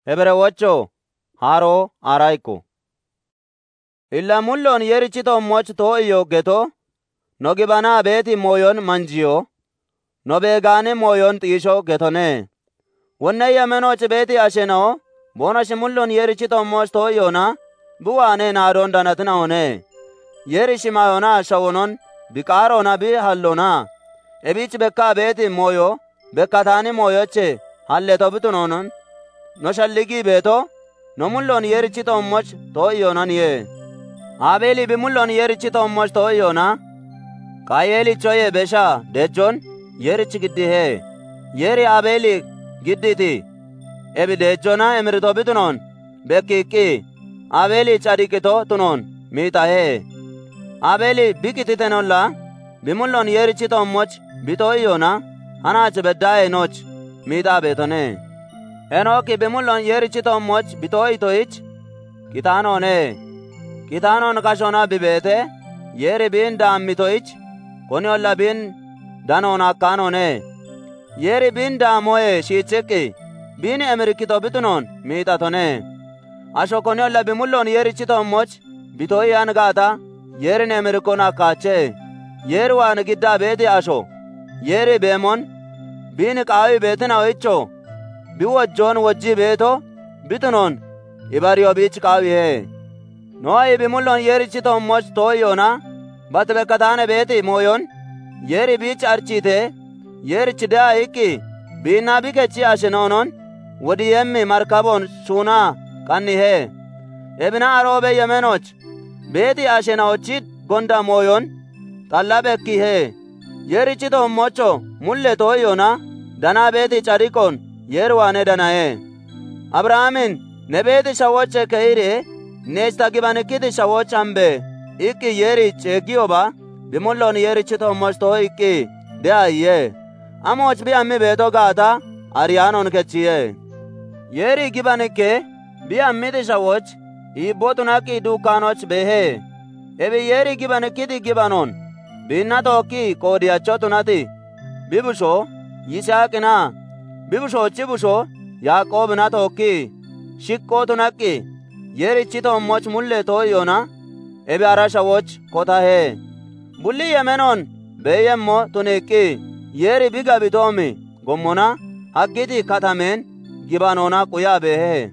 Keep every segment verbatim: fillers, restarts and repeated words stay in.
Hebrewocho haro araiko illa mullon yerichito moch to iyo geto no gibana beti moyon manjiyo no begane moyon tisho getone wonne yamenoch beti asheno bonash mullon yerichito moch to yona buwane na don danatna one yerishima yona shawonon biqarona bi hallona ebich bekka beti moyo bekkatani moyoche halle to bitunonon no shalligi beto no mullon yerichito moch to yona niye Abeli bi mullon yerichito moch to yona Kayeli choye besha dejon yerich giddi he yeri Abeli gidditi ebi dejona emirito bitunon bekiki Abeli chadikito tunon mita he Abeli bikititenolla bi mullon yerichito moch bito yona hanach beddae noch mita betone Enoki bi mullon yerichito moch bito itoich kitanone kitanon kashona bibete yeri bin dammitoich koni olla bin danona kanone yeri bin damoe shicheki bin emerikito bitunon mitatone asho koni olla bimullon yerichito moch bito yan gata yeri emerikona kache yeri wan gidda beti asho yeri bemon bin qawi betina oicho biwajjon wajji beto bitunon ibariyo bich qawi he Noy bimullon yerichito moch to yona batbe katane beti moyon yeri bich archite yeri chida iki bina bikechi ashenonon wodi yemmi markabon suna kanni he ebna arobe yemenoch beti ashena ochit gonda moyon talabe ki he yerichito mocho mulle to yona dana beti charikon yerwane dana he Abrahamin nebeti shawoche keire Nesta gibane kiti shawoch ambe iki yeri chegioba bimullon yerichito moch to iki de aye amoch bi ammi beto gata arianon kechiye yeri gibane ke bi ammi de shawoch ibotuna ki dukanoch behe ebi yeri gibane kiti gibanon binna to ki kodiacho tunati bibusho Yisakina bibusho chibusho Yakob na to ki shikko tunaki yerichito moch mulle to yona ebe arasha woch kota he bulli yemenon beyemmo tuneki yeri biga bitomi gommona haggiti katamen gibanona quya behe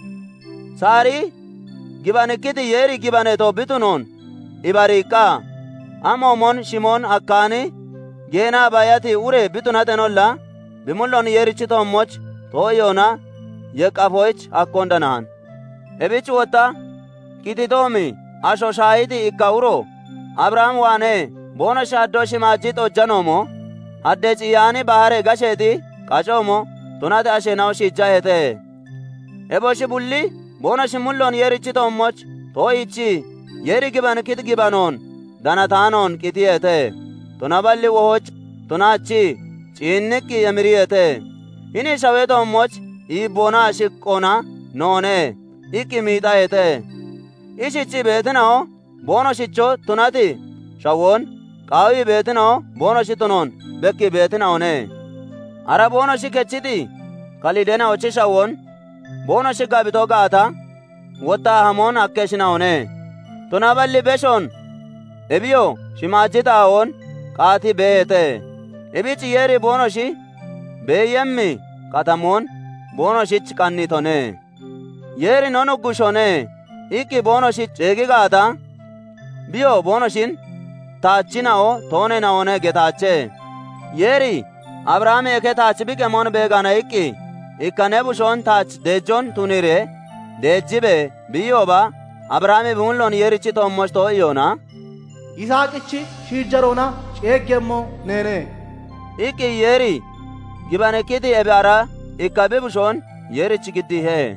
sari gibanekiti yeri gibane to bitunon ibarika amomon shimon akkani gena bayati ure bitunatenolla bimullon yerichito moch to yona yekafoich akkondanan Ebich wota kititomi asho shahidi ikkauro Abraham wane bona shaddo shimajito janomo hadde ciyani bahare gasheti qacomo tunate ashenaw shijahete eboshi bulli bona shimullon yerichito moch toichi yeri giban kit gibanon danatanon kitiyete tunaballi wohoch tunachi cinniki yamiriyete ini shaweto moch ibona shikkona none Iki mita ete Ishichi betinao bono shicho tunati shawon qawi betinao bono shitunon bekki betinao ne ara bono shikechiti kalidena ochi shawon bono shigabito gata wota hamon akkeshinao ne tunaballi beshon ebiyo shimajita on qati beete ebichi yeri bono shi beyemmi katamon bono shich kannitone Yeri nono gushone iki bono shi chegi gata biyo bono shin tachinao tone naone getache yeri Abraham eke tachbike mon begana iki ikane bushon tach dejon tunire dejibe biyo ba Abraham bumullon yerichito moch to yona Isaqichi shijarona chegemo nene iki yeri gibane kiti ebara ikabe bushon yerich giddi he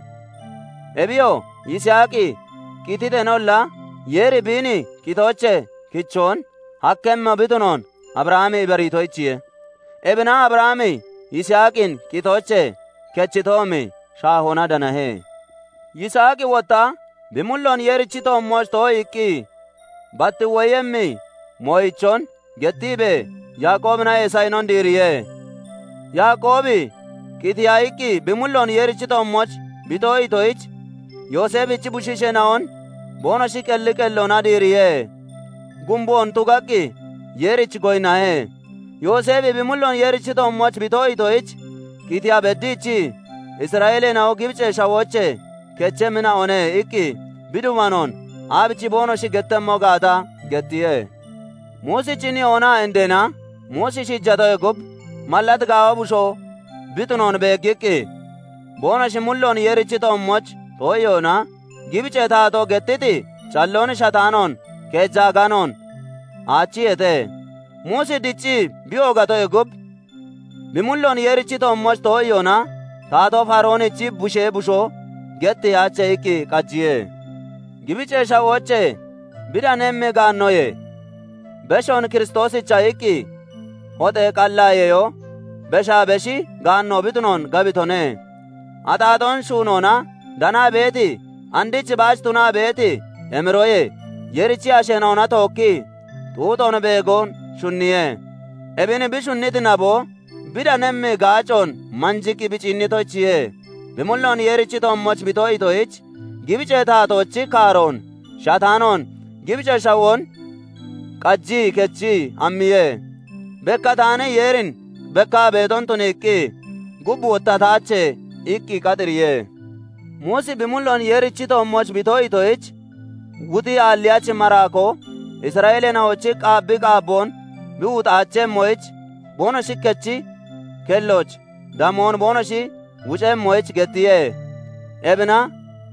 Ebiyo Yisaki kititenolla yeri bini kitoche kichon hakkemma bitunon Abrahami ibaritoichie ebna Abrahami Yisakin kitoche kechitomi shahona danahe Yisaki wota bimullon yerichito moch to iki batti wayemmi moichon gettibe Yakob na Esainon diriye Yakobi kitiyaiki bimullon yerichito moch bito itoich Yosefichi bushishe naon bonoshi kelli kellona diriye gumbon tugaki yerich goynae Yosefi bimullon yerich tommoch bito itoich kitiya beddichi Israele nao Gibce shawoche keche mina one iki bidumanon abichi bonoshi gettemmo gata gettiye Musichini ona endena Musishi jato gub mallat gawa busho bitunon begiki bonoshi mullon yerich tommoch toyona Gibce tato gettiti challon shatanon keja ganon achi ete Musi dichi biyo gato gub bimullon yerich tommoch toyona tato faronichi bushe busho getti ache iki kajiye Gibce shawoche bidanemme gannoye beshon Kristosicha iki hote qallayeyo besha beshi ganno bitunon gabitone ataton shunona dana beti andich baachtuna beti emroye yerichi ashenona tokki tuton begon shunniye ebine bishunniti nabo bidanemme gaachon manjiki bichinnitochiye bimullon yerichi tommoch bitoitoich Gibce taatochi kaaron shatanon Gibce shawon qajji kechi ammiye bekka taane yerin bekka beeton tunikki gubbu wottatache ikki qadiriye Musi bimullon yerichi tommoch bitoitoich wuti alliyachi marako Israele naochi qaabbi qaabbon biwuxaache moich bonoshi kechi kelloch damon bonoshi wuce moich gettiye ebna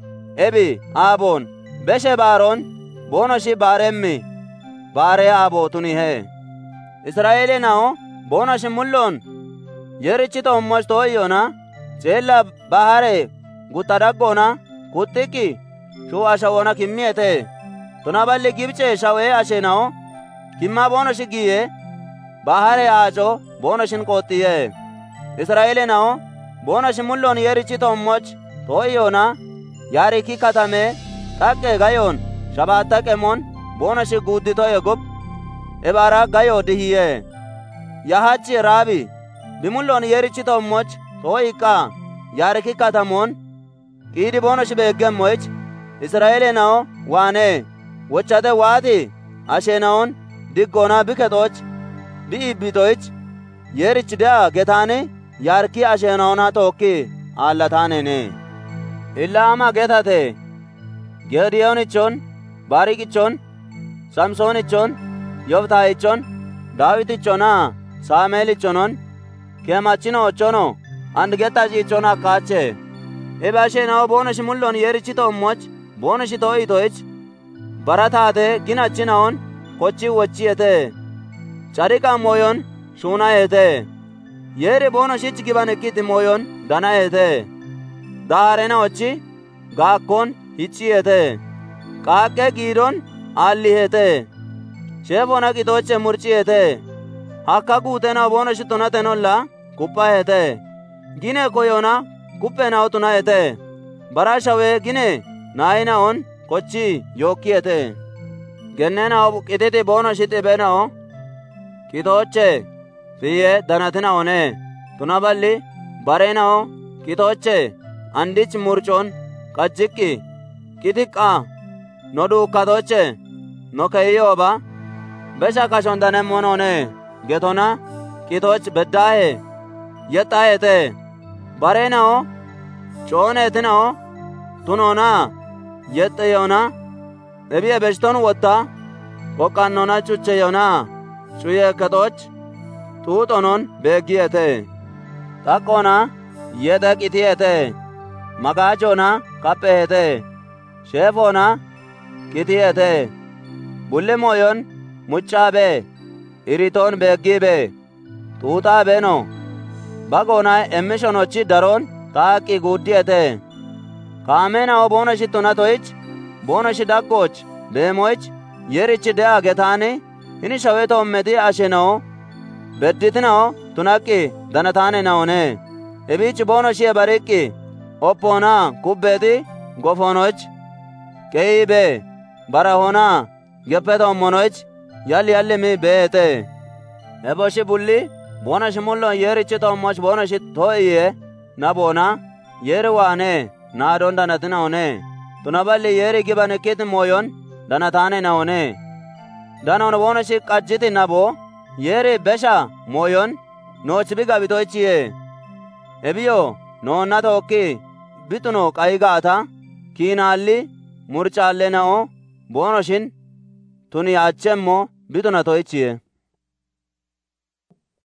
ebi abon beshe baron bonoshi baremmi bare abo tunihe Israele nao bonoshi mullon yerichi tommoch toyona chella bahare gutadaggona kuttiki shu ashawona kimmiyete tunaballi Gibce shawe ashenao kimma bonoshi giye bahare aacho bonoshin qottiye Israele nao bonoshi mullon yerichi tommoch toyona yariki katame takke gayon shabatta qemon bonoshi gudditoye gub ebara gayo dihiye yahachi rabi bimullon yerichi tommoch toyika yariki katamon qidi bonoshi beeggemmoich Israele nao wane wochate waati ashenaon diggona biketoch biibbitoich yerich dea getane yarki ashenaona tokki allatanene illa ama getate Gediyonichon Barikichon Samsonichon Yoftaichon Davitichona Samuelichonon Kemachinochono and getachichon akache ebashe nao bonoshi mullon yerichi tommoch bonoshi toitoich baratate ginachinaon kochi wochiyete charika moyon shunayete yeri bonoshich gibanekiti moyon danayete daarena ochi gaakkon hichiyete qaaqqe giidon allihete shefona qitoche murchiyete hakka guutena bonoshi tunatenolla kuppahete gine koyona kuppenao tunayete barashawe gine naayinaon kochi yokkiyete gennenao qititi bonoshi xibenao qitoche fiye danatinaone tunaballi barenao qitoche andich murchon qajjikki qitikqa no duukkatoche no keyyoba besha kashon danemmonone getona qitoch beddahe yexxayete barenao coonetinao tunona yexxeyona ebiye beshton wotta qoqqannona chucheyona cuyekketoch xuuxonon beeggiyete xaqqona yexe qitiyete magaachona kaphehete sheefona qitiyete bulle moyon muccaabe iriton beeggiibe xuuxaabeno bagona emmishonochi daron taaqqi guuddiyete kaamenao bonoshi tunatoich bonoshi daggoch deemoich yerichi de'a getaani hini shawetommeti ashenao bedditinao tunaqqi danataanenawone ebiich bonoshi bariqqi oppona kubbeeti gofonoch keyibe barahona geppetoommonoich yalli yallimi beete eboshi bulli bonoshi mullon yerichi tommoch bonoshi to'iye nabona yeri waane naadon danatina one tuna balli yeri giban ekkit moyon danataane na one danon wono shi qajjiti nabo yeri besha moyon nooch biga bitoichiye ebiyo noonna tokki bituno qaygaata kiinaalli murcaalle na'o boonoshin tuni achemmo bituna toichiye